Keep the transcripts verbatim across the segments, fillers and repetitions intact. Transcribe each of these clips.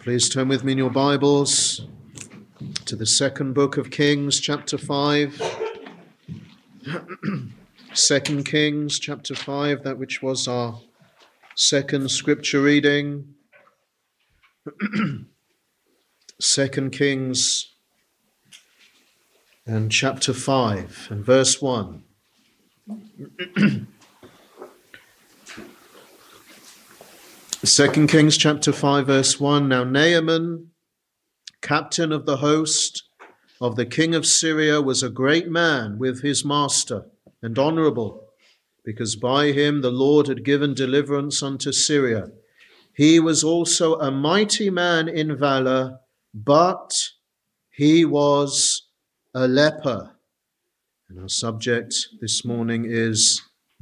Please turn with me in your Bibles to the second book of Kings, chapter five. Second Kings, chapter five, that which was our second scripture reading. Second Kings and chapter five and verse one. Second Kings chapter five verse one. Now Naaman, captain of the host of the king of Syria, was a great man with his master and honorable, because by him the Lord had given deliverance unto Syria. He was also a mighty man in valor, but he was a leper. And our subject this morning is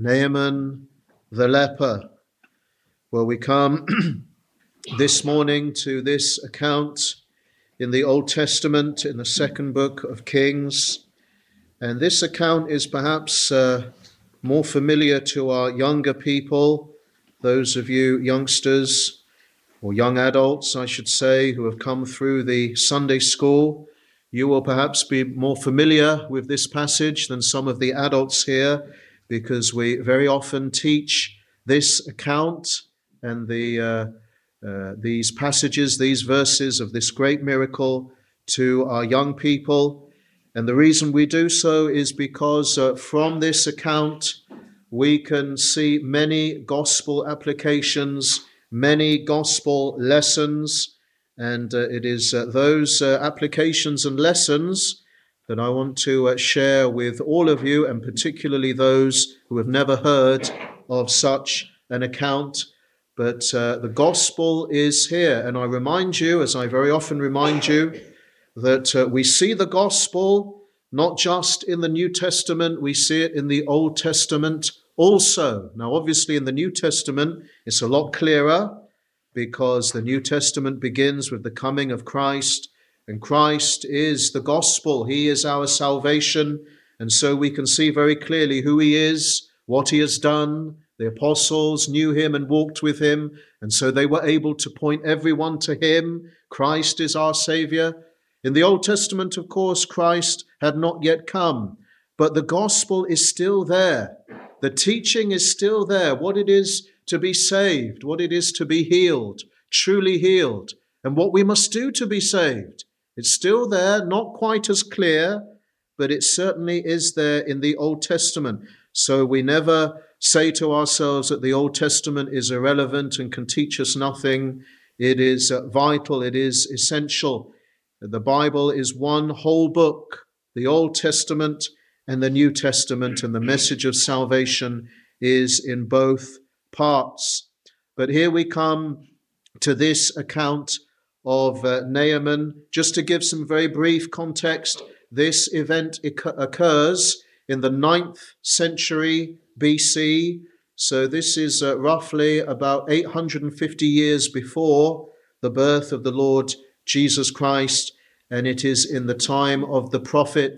Naaman the leper. Well, we come this morning to this account in the Old Testament, in the second book of Kings. And this account is perhaps uh, more familiar to our younger people, those of you youngsters, or young adults, I should say, who have come through the Sunday school. You will perhaps be more familiar with this passage than some of the adults here, because we very often teach this account and the uh, uh, these passages, these verses of this great miracle to our young people. And the reason we do so is because uh, from this account we can see many gospel applications, many gospel lessons, and uh, it is uh, those uh, applications and lessons that I want to uh, share with all of you, and particularly those who have never heard of such an account. But uh, the gospel is here, and I remind you, as I very often remind you, that uh, we see the gospel not just in the New Testament, we see it in the Old Testament also. Now, obviously, in the New Testament, it's a lot clearer, because the New Testament begins with the coming of Christ, and Christ is the gospel. He is our salvation, and so we can see very clearly who he is, what he has done. The apostles knew him and walked with him, and so they were able to point everyone to him. Christ is our Savior. In the Old Testament, of course, Christ had not yet come, but the gospel is still there. The teaching is still there, what it is to be saved, what it is to be healed, truly healed, and what we must do to be saved. It's still there, not quite as clear, but it certainly is there in the Old Testament. So we never say to ourselves that the Old Testament is irrelevant and can teach us nothing. It is uh, vital, it is essential. The Bible is one whole book, the Old Testament and the New Testament, and the message of salvation is in both parts. But here we come to this account of uh, Naaman. Just to give some very brief context, this event occurs in the ninth century B C, so this is uh, roughly about eight hundred fifty years before the birth of the Lord Jesus Christ, and it is in the time of the prophet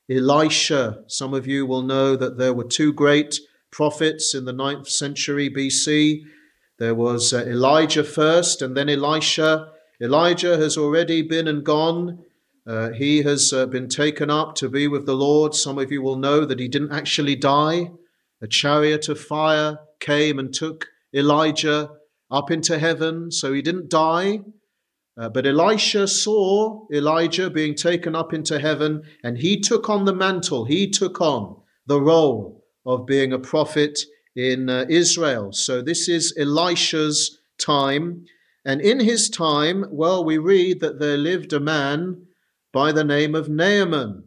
Elisha. Some of you will know that there were two great prophets in the ninth century B C. There was uh, Elijah first, and then Elisha. Elijah has already been and gone. Uh, he has uh, been taken up to be with the Lord. Some of you will know that he didn't actually die. A chariot of fire came and took Elijah up into heaven, so he didn't die. Uh, but Elisha saw Elijah being taken up into heaven, and he took on the mantle. He took on the role of being a prophet in uh, Israel. So this is Elisha's time. And in his time, well, we read that there lived a man by the name of Naaman.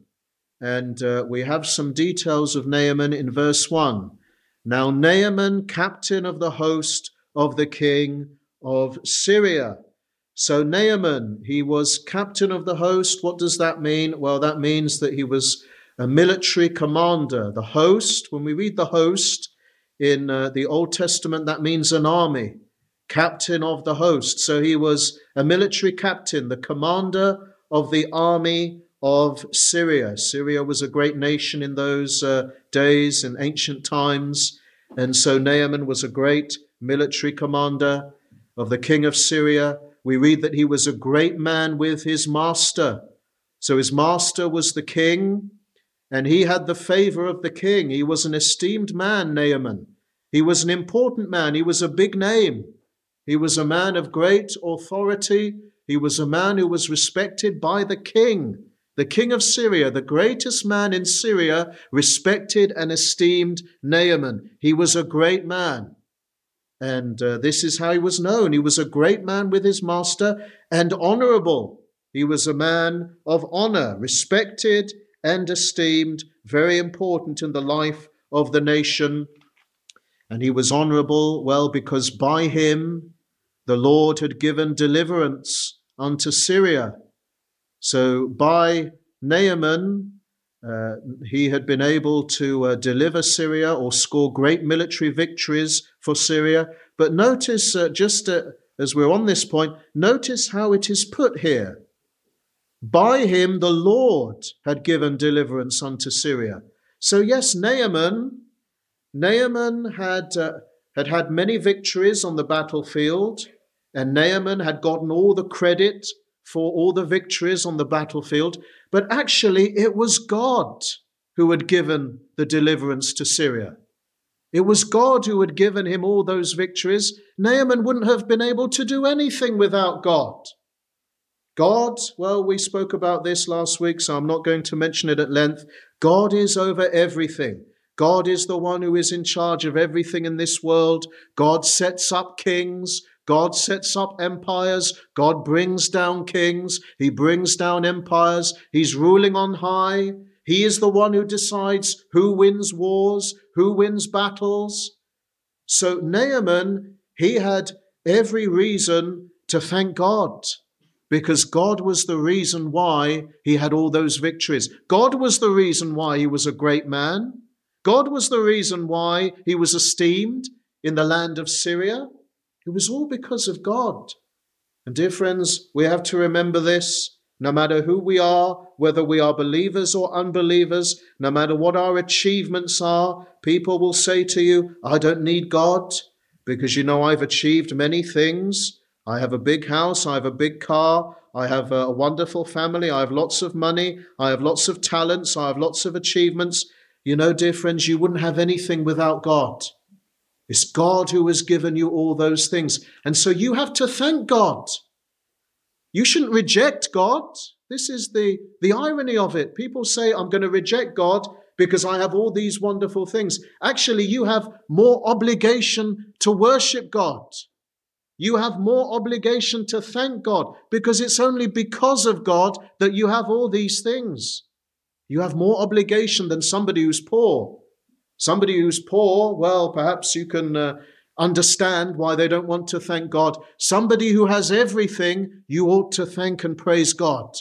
And uh, we have some details of Naaman in verse one. Now Naaman, captain of the host of the king of Syria. So Naaman, he was captain of the host. What does that mean? Well, that means that he was a military commander. The host, when we read the host in uh, the Old Testament, that means an army. Captain of the host. So he was a military captain, the commander of the army of Syria. Syria was a great nation in those uh, days, in ancient times. And so Naaman was a great military commander of the king of Syria. we read that he was a great man with his master. So his master was the king, and he had the favor of the king. He was an esteemed man, Naaman. He was an important man. He was a big name. He was a man of great authority. He was a man who was respected by the king, the king of Syria, the greatest man in Syria, respected and esteemed Naaman. He was a great man. And uh, this is how he was known. He was a great man with his master and honorable. He was a man of honor, respected and esteemed, very important in the life of the nation. And he was honorable, well, because by him the Lord had given deliverance unto Syria. So by Naaman, uh, he had been able to uh, deliver Syria or score great military victories for Syria. But notice, uh, just uh, as we're on this point, notice how it is put here. By him the Lord had given deliverance unto Syria. So yes, Naaman, Naaman had, uh, had had many victories on the battlefield, and Naaman had gotten all the credit for all the victories on the battlefield. But actually, it was God who had given the deliverance to Syria. It was God who had given him all those victories. Naaman wouldn't have been able to do anything without God. God, well, we spoke about this last week, so I'm not going to mention it at length. God is over everything. God is the one who is in charge of everything in this world. God sets up kings. God sets up empires. God brings down kings. He brings down empires. He's ruling on high. He is the one who decides who wins wars, who wins battles. So Naaman, he had every reason to thank God, because God was the reason why he had all those victories. God was the reason why he was a great man. God was the reason why he was esteemed in the land of Syria. It was all because of God. And dear friends, we have to remember this. No matter who we are, whether we are believers or unbelievers, no matter what our achievements are, people will say to you, I don't need God because, you know, I've achieved many things. I have a big house, I have a big car, I have a wonderful family, I have lots of money, I have lots of talents, I have lots of achievements. You know, dear friends, you wouldn't have anything without God. It's God who has given you all those things. And so you have to thank God. You shouldn't reject God. This is the, the irony of it. People say, I'm going to reject God because I have all these wonderful things. Actually, you have more obligation to worship God. You have more obligation to thank God, because it's only because of God that you have all these things. You have more obligation than somebody who's poor. Somebody who's poor, well, perhaps you can uh, understand why they don't want to thank God. Somebody who has everything, you ought to thank and praise God.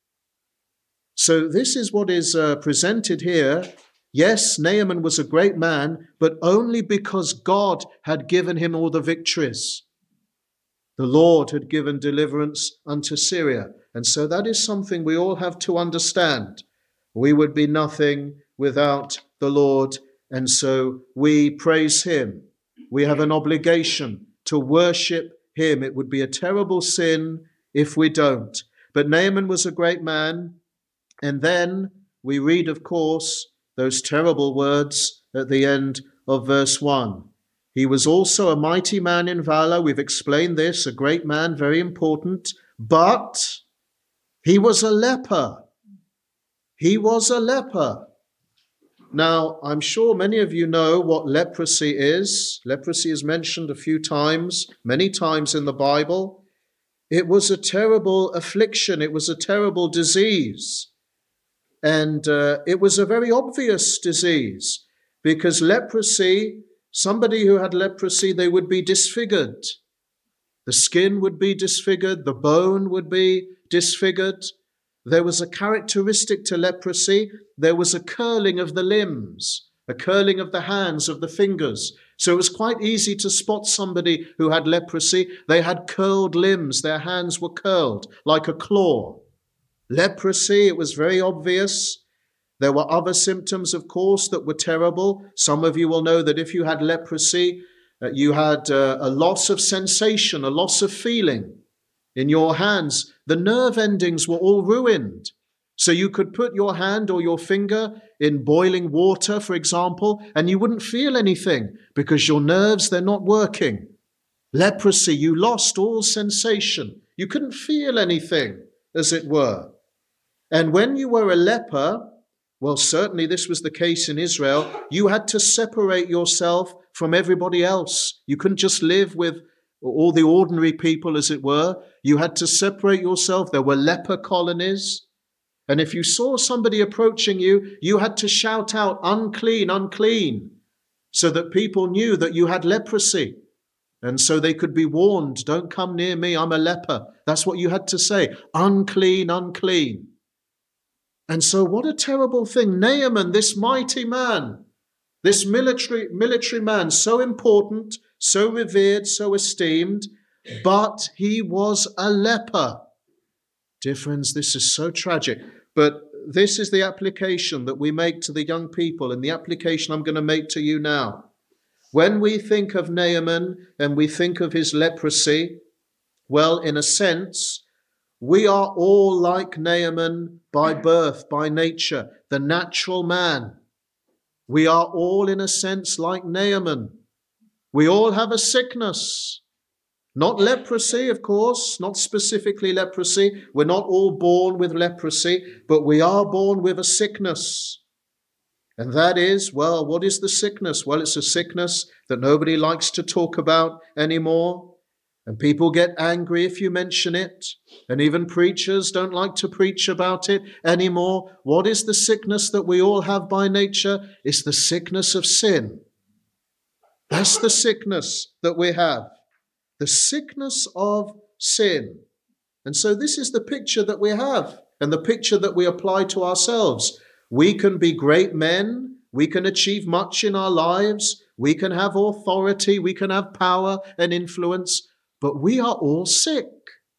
So this is what is uh, presented here. Yes, Naaman was a great man, but only because God had given him all the victories. The Lord had given deliverance unto Syria. And so that is something we all have to understand. We would be nothing without the Lord, and so we praise him. We have an obligation to worship him. It would be a terrible sin if we don't. But Naaman was a great man. And then we read, of course, those terrible words at the end of verse one. He was also a mighty man in valor. We've explained this, a great man, very important. But he was a leper. He was a leper. Now, I'm sure many of you know what leprosy is. Leprosy is mentioned a few times, many times in the Bible. It was a terrible affliction. It was a terrible disease. And uh, it was a very obvious disease, because leprosy, somebody who had leprosy, they would be disfigured. The skin would be disfigured. The bone would be disfigured. There was a characteristic to leprosy. There was a curling of the limbs, a curling of the hands, of the fingers. So it was quite easy to spot somebody who had leprosy. They had curled limbs. Their hands were curled like a claw. Leprosy, it was very obvious. There were other symptoms, of course, that were terrible. Some of you will know that if you had leprosy, uh, you had uh, a loss of sensation, a loss of feeling. in your hands. The nerve endings were all ruined. So you could put your hand or your finger in boiling water, for example, and you wouldn't feel anything because your nerves, they're not working. Leprosy, you lost all sensation. You couldn't feel anything, as it were. And when you were a leper, well, certainly this was the case in Israel, you had to separate yourself from everybody else. You couldn't just live with all the ordinary people, as it were. You had to separate yourself. There were leper colonies. And if you saw somebody approaching you, you had to shout out, unclean, unclean, so that people knew that you had leprosy. And so they could be warned, don't come near me, I'm a leper. That's what you had to say, unclean, unclean. And so what a terrible thing. Naaman, this mighty man, this military, military man, so important, so revered, so esteemed, but he was a leper. Dear friends, this is so tragic. But this is the application that we make to the young people, and the application I'm going to make to you now. When we think of Naaman and we think of his leprosy, well, in a sense, we are all like Naaman by birth, by nature, the natural man. We are all, in a sense, like Naaman. We all have a sickness. Not leprosy, of course, not specifically leprosy. We're not all born with leprosy, but we are born with a sickness. And that is, well, what is the sickness? Well, it's a sickness that nobody likes to talk about anymore. And people get angry if you mention it. And even preachers don't like to preach about it anymore. What is the sickness that we all have by nature? It's the sickness of sin. That's the sickness that we have. The sickness of sin. And so this is the picture that we have and the picture that we apply to ourselves. We can be great men. We can achieve much in our lives. We can have authority. We can have power and influence. But we are all sick.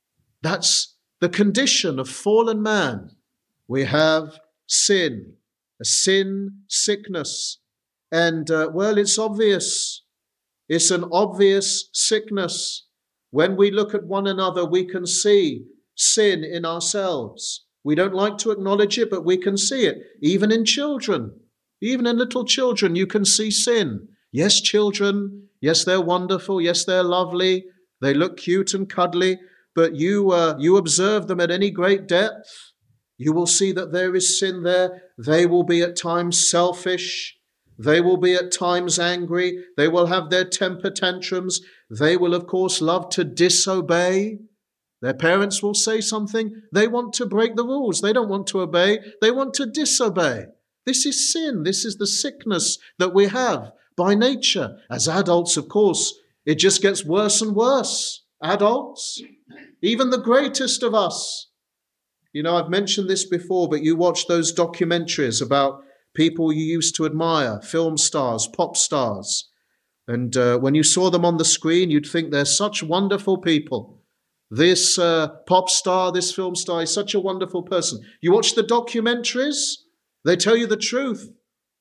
That's the condition of fallen man. We have sin, a sin sickness. And, uh, well, it's obvious. It's an obvious sickness. When we look at one another, we can see sin in ourselves. We don't like to acknowledge it, but we can see it. Even in children, even in little children, you can see sin. Yes, children, yes, they're wonderful. Yes, they're lovely. They look cute and cuddly, but you, uh, you observe them at any great depth, you will see that there is sin there. They will be at times selfish. They will be at times angry. They will have their temper tantrums. They will, of course, love to disobey. Their parents will say something. They want to break the rules. They don't want to obey. They want to disobey. This is sin. This is the sickness that we have by nature. As adults, of course, it just gets worse and worse. Adults, even the greatest of us. You know, I've mentioned this before, but you watch those documentaries about people you used to admire, film stars, pop stars. And uh, when you saw them on the screen, you'd think they're such wonderful people. This uh, pop star, this film star is such a wonderful person. You watch the documentaries, they tell you the truth.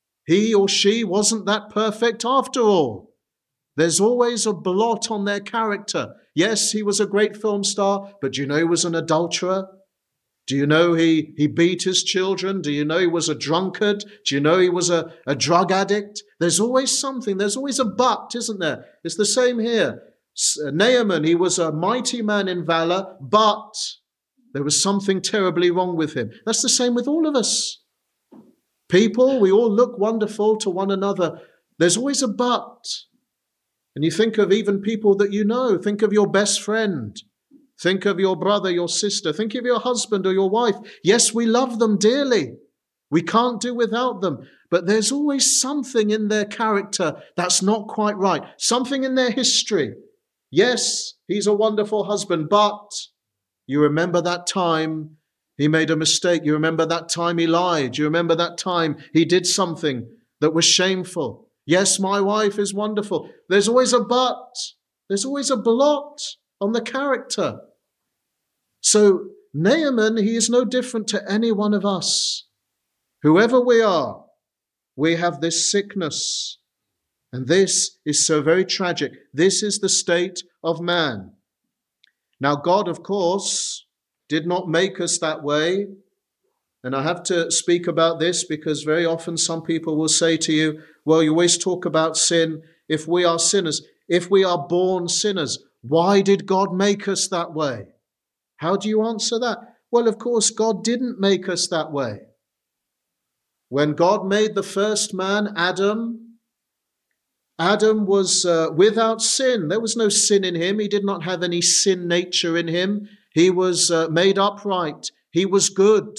He or she wasn't that perfect after all. There's always a blot on their character. Yes, he was a great film star, but do you know he was an adulterer? Do you know he, he beat his children? Do you know he was a drunkard? Do you know he was a, a drug addict? There's always something. There's always a but, isn't there? It's the same here. Naaman, he was a mighty man in valor, but there was something terribly wrong with him. That's the same with all of us. People, we all look wonderful to one another. There's always a but. And you think of even people that you know. Think of your best friend. Think of your brother, your sister. Think of your husband or your wife. Yes, we love them dearly. We can't do without them. But there's always something in their character that's not quite right. Something in their history. Yes, he's a wonderful husband, but you remember that time he made a mistake. You remember that time he lied. You remember that time he did something that was shameful. Yes, my wife is wonderful. There's always a but. There's always a blot on the character. So Naaman, he is no different to any one of us. Whoever we are, we have this sickness. And this is so very tragic. This is the state of man. Now, God, of course, did not make us that way. And I have to speak about this because very often some people will say to you, well, you always talk about sin. If we are sinners, if we are born sinners, why did God make us that way? How do you answer that? Well, of course, God didn't make us that way. When God made the first man, Adam, Adam was uh, without sin. There was no sin in him. He did not have any sin nature in him. He was uh, made upright. He was good.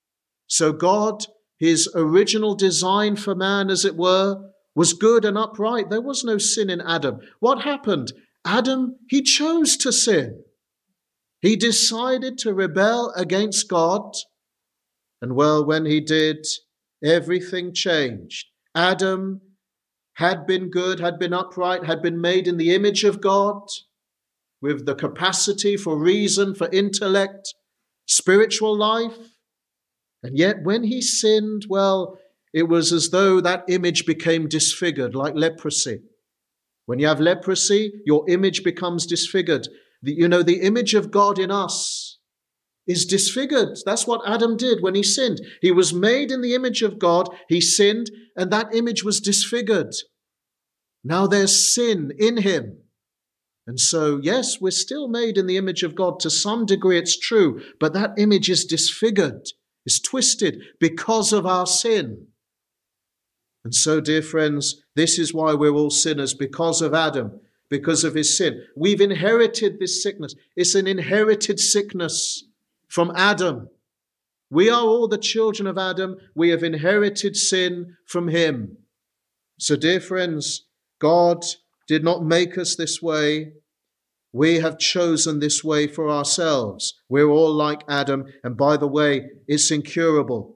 So God, his original design for man, as it were, was good and upright. There was no sin in Adam. What happened? Adam, he chose to sin. He decided to rebel against God. And well, when he did, everything changed. Adam had been good, had been upright, had been made in the image of God, with the capacity for reason, for intellect, spiritual life. And yet when he sinned, well, it was as though that image became disfigured, like leprosy. When you have leprosy, your image becomes disfigured. The, you know, the image of God in us is disfigured. That's what Adam did when he sinned. He was made in the image of God. He sinned, and that image was disfigured. Now there's sin in him. And so, yes, we're still made in the image of God. To some degree, it's true, but that image is disfigured, is twisted because of our sin. And so, dear friends, this is why we're all sinners, because of Adam, because of his sin. We've inherited this sickness. It's an inherited sickness from Adam. We are all the children of Adam. We have inherited sin from him. So, dear friends, God did not make us this way. We have chosen this way for ourselves. We're all like Adam, and by the way, it's incurable.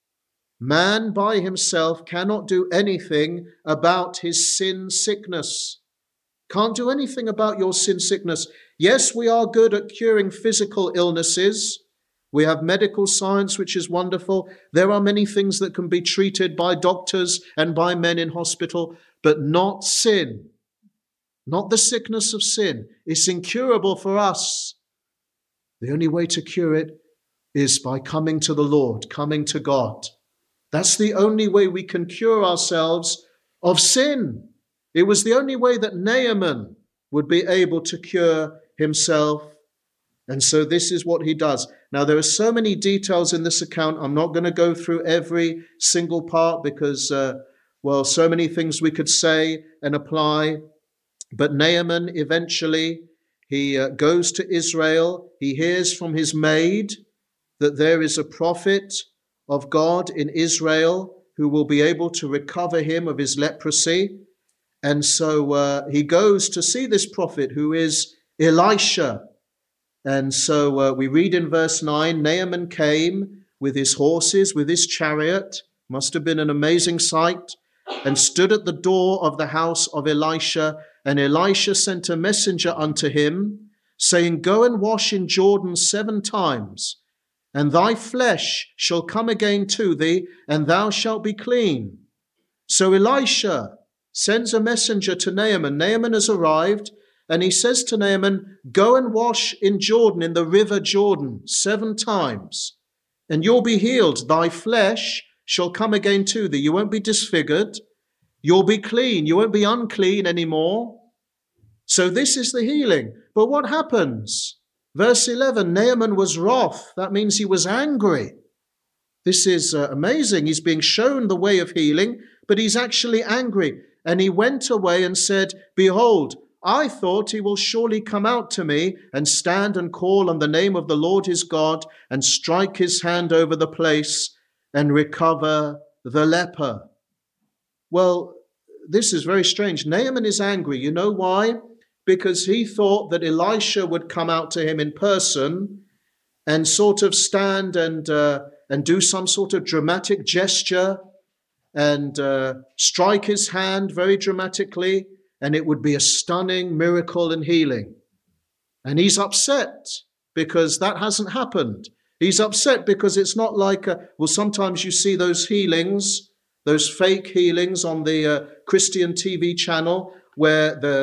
Man by himself cannot do anything about his sin sickness. Can't do anything about your sin sickness. Yes, we are good at curing physical illnesses. We have medical science, which is wonderful. There are many things that can be treated by doctors and by men in hospital, but not sin. Not the sickness of sin. It's incurable for us. The only way to cure it is by coming to the Lord, coming to God. That's the only way we can cure ourselves of sin. It was the only way that Naaman would be able to cure himself. And so this is what he does. Now, there are so many details in this account. I'm not going to go through every single part because, uh, well, so many things we could say and apply. But Naaman eventually, he uh, goes to Israel. He hears from his maid that there is a prophet of God in Israel who will be able to recover him of his leprosy. And so uh, he goes to see this prophet who is Elisha. And so uh, we read in verse nine, Naaman came with his horses, with his chariot, must have been an amazing sight, and stood at the door of the house of Elisha. And Elisha sent a messenger unto him, saying, Go and wash in Jordan seven times, and thy flesh shall come again to thee, and thou shalt be clean. So Elisha sends a messenger to Naaman. Naaman has arrived, and he says to Naaman, Go and wash in Jordan, in the river Jordan, seven times, and you'll be healed. Thy flesh shall come again to thee. You won't be disfigured. You'll be clean. You won't be unclean anymore. So this is the healing. But what happens? Verse eleven, Naaman was wroth. That means he was angry. This is uh, amazing. He's being shown the way of healing, but he's actually angry. And he went away and said, Behold, I thought he will surely come out to me and stand and call on the name of the Lord his God and strike his hand over the place and recover the leper. Well, this is very strange. Naaman is angry. You know why? Because he thought that Elisha would come out to him in person and sort of stand and uh, and do some sort of dramatic gesture and uh, strike his hand very dramatically, and it would be a stunning miracle and healing. And he's upset because that hasn't happened. He's upset because it's not like, a, well, sometimes you see those healings, those fake healings on the uh, Christian T V channel where the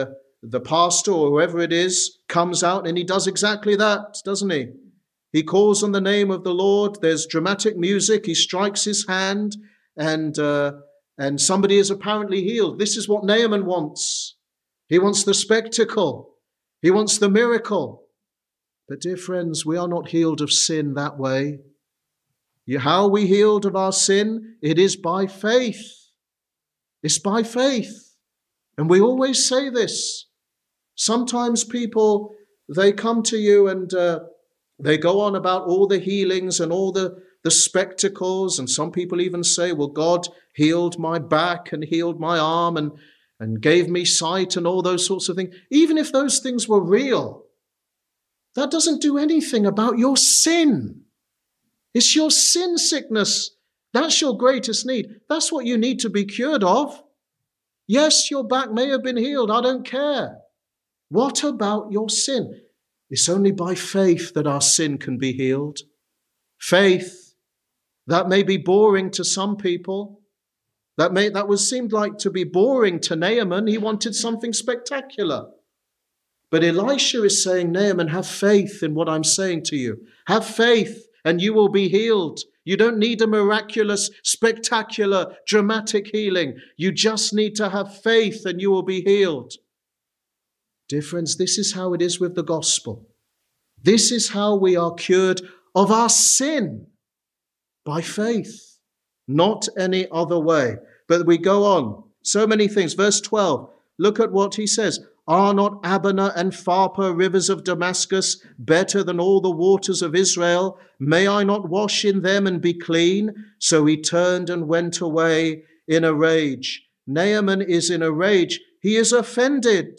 the pastor or whoever it is comes out and he does exactly that, doesn't he? He calls on the name of the Lord. There's dramatic music. He strikes his hand and uh, and somebody is apparently healed. This is what Naaman wants. He wants the spectacle. He wants the miracle. But dear friends, we are not healed of sin that way. You, how are we healed of our sin? It is by faith. It's by faith. And we always say this. Sometimes people, they come to you and uh, they go on about all the healings and all the, the spectacles. And some people even say, well, God healed my back and healed my arm and, and gave me sight and all those sorts of things. Even if those things were real, that doesn't do anything about your sin. It's your sin sickness. That's your greatest need. That's what you need to be cured of. Yes, your back may have been healed. I don't care. What about your sin? It's only by faith that our sin can be healed. Faith, that may be boring to some people. That may that was seemed like to be boring to Naaman. He wanted something spectacular. But Elisha is saying, Naaman, have faith in what I'm saying to you. Have faith and you will be healed. You don't need a miraculous, spectacular, dramatic healing. You just need to have faith and you will be healed. Dear friends, this is how it is with the gospel. This is how we are cured of our sin, by faith, not any other way. But we go on, so many things. Verse twelve, look at what he says. Are not Abana and Pharpar, rivers of Damascus, better than all the waters of Israel? May I not wash in them and be clean? So he turned and went away in a rage. Naaman is in a rage. He is offended.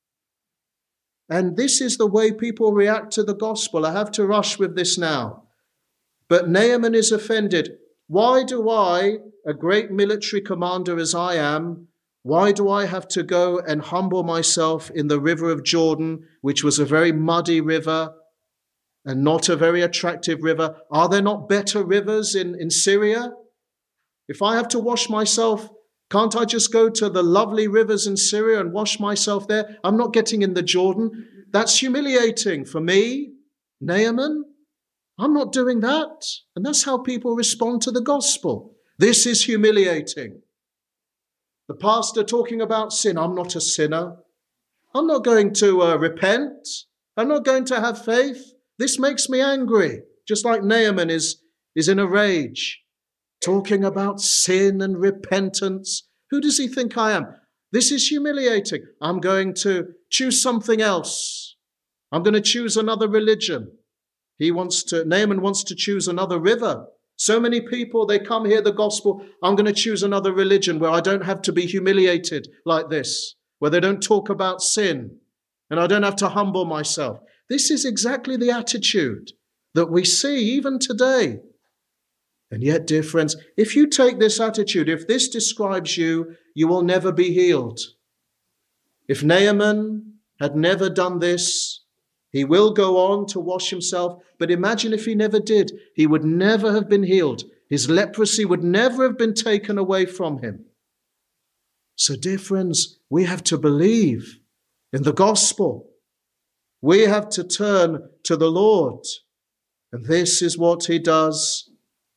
And this is the way people react to the gospel. I have to rush with this now. But Naaman is offended. Why do I, a great military commander as I am, why do I have to go and humble myself in the river of Jordan, which was a very muddy river and not a very attractive river? Are there not better rivers in, in Syria? If I have to wash myself, can't I just go to the lovely rivers in Syria and wash myself there? I'm not getting in the Jordan. That's humiliating for me, Naaman. I'm not doing that. And that's how people respond to the gospel. This is humiliating. The pastor talking about sin. I'm not a sinner. I'm not going to uh, repent. I'm not going to have faith. This makes me angry. Just like Naaman is, is in a rage. Talking about sin and repentance. Who does he think I am? This is humiliating. I'm going to choose something else. I'm going to choose another religion. He wants to, Naaman wants to choose another river. So many people, they come hear the gospel. I'm going to choose another religion where I don't have to be humiliated like this, where they don't talk about sin, and I don't have to humble myself. This is exactly the attitude that we see even today. And yet, dear friends, if you take this attitude, if this describes you, you will never be healed. If Naaman had never done this, he will go on to wash himself. But imagine if he never did, he would never have been healed. His leprosy would never have been taken away from him. So, dear friends, we have to believe in the gospel. We have to turn to the Lord. And this is what he does.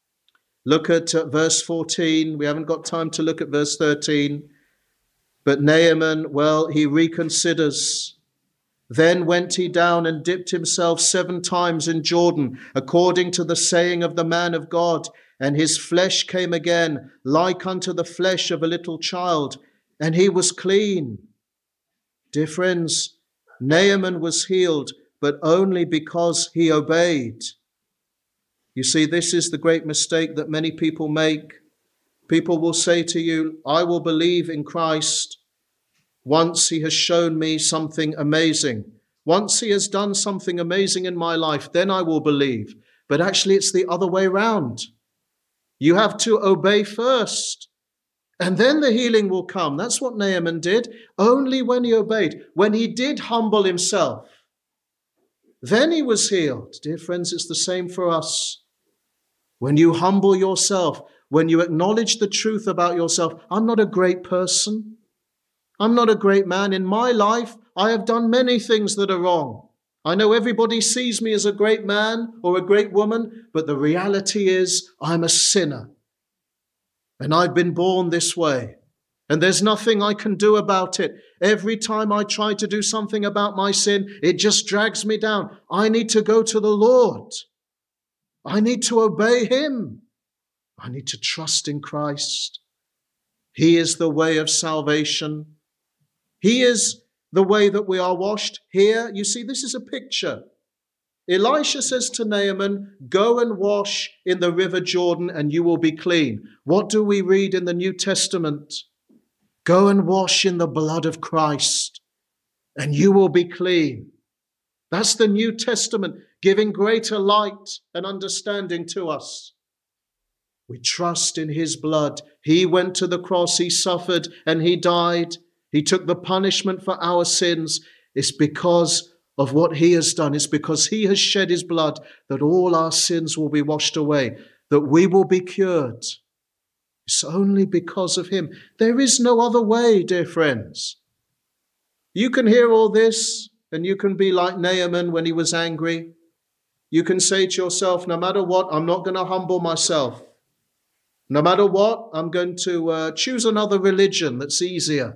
Look at uh, verse fourteen. We haven't got time to look at verse thirteen. But Naaman, well, he reconsiders. Then went he down and dipped himself seven times in Jordan, according to the saying of the man of God. And his flesh came again, like unto the flesh of a little child, and he was clean. Dear friends, Naaman was healed, but only because he obeyed. You see, this is the great mistake that many people make. People will say to you, I will believe in Christ once he has shown me something amazing. Once he has done something amazing in my life, then I will believe. But actually, it's the other way round. You have to obey first, and then the healing will come. That's what Naaman did. Only when he obeyed, when he did humble himself, then he was healed. Dear friends, it's the same for us. When you humble yourself, when you acknowledge the truth about yourself, I'm not a great person. I'm not a great man. In my life, I have done many things that are wrong. I know everybody sees me as a great man or a great woman, but the reality is I'm a sinner. And I've been born this way. And there's nothing I can do about it. Every time I try to do something about my sin, it just drags me down. I need to go to the Lord. I need to obey him. I need to trust in Christ. He is the way of salvation. He is the way that we are washed. Here, you see, this is a picture. Elisha says to Naaman, go and wash in the river Jordan and you will be clean. What do we read in the New Testament? Go and wash in the blood of Christ and you will be clean. That's the New Testament giving greater light and understanding to us. We trust in his blood. He went to the cross, he suffered and he died. He took the punishment for our sins. It's because of what he has done. It's because he has shed his blood that all our sins will be washed away, that we will be cured. It's only because of him. There is no other way, dear friends. You can hear all this and you can be like Naaman when he was angry. You can say to yourself, no matter what, I'm not going to humble myself. No matter what, I'm going to uh, choose another religion that's easier.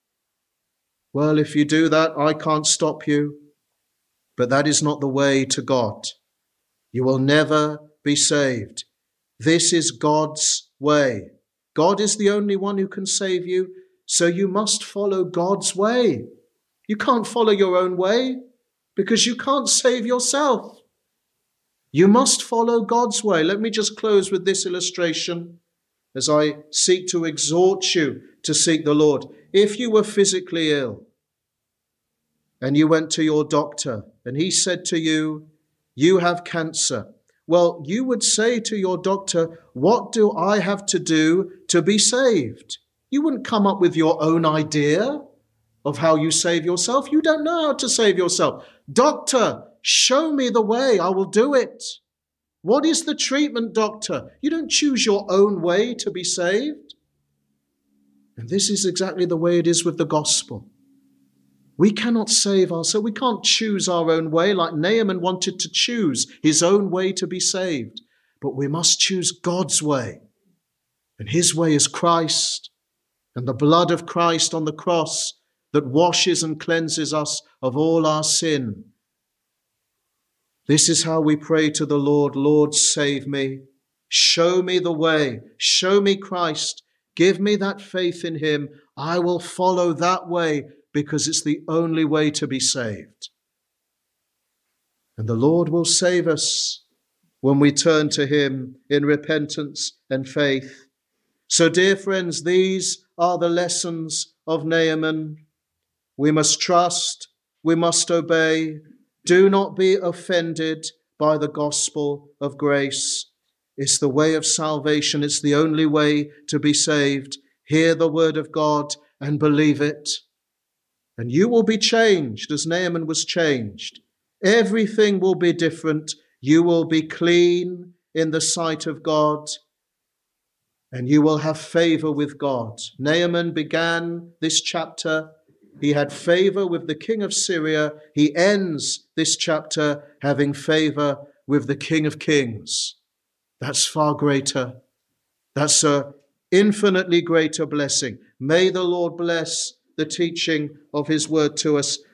Well, if you do that, I can't stop you. But that is not the way to God. You will never be saved. This is God's way. God is the only one who can save you, so you must follow God's way. You can't follow your own way because you can't save yourself. You must follow God's way. Let me just close with this illustration as I seek to exhort you to seek the Lord. If you were physically ill and you went to your doctor and he said to you, you have cancer. Well, you would say to your doctor, what do I have to do to be saved? You wouldn't come up with your own idea of how you save yourself. You don't know how to save yourself. Doctor, show me the way. I will do it. What is the treatment, doctor? You don't choose your own way to be saved. And this is exactly the way it is with the gospel. We cannot save ourselves. We can't choose our own way like Naaman wanted to choose his own way to be saved. But we must choose God's way. And his way is Christ and the blood of Christ on the cross that washes and cleanses us of all our sin. This is how we pray to the Lord. Lord, save me. Show me the way. Show me Christ. Give me that faith in him. I will follow that way because it's the only way to be saved. And the Lord will save us when we turn to him in repentance and faith. So, dear friends, these are the lessons of Naaman. We must trust. We must obey. Do not be offended by the gospel of grace. It's the way of salvation. It's the only way to be saved. Hear the word of God and believe it. And you will be changed as Naaman was changed. Everything will be different. You will be clean in the sight of God. And you will have favor with God. Naaman began this chapter. He had favor with the king of Syria. He ends this chapter having favor with the King of Kings. That's far greater. That's an infinitely greater blessing. May the Lord bless the teaching of his word to us.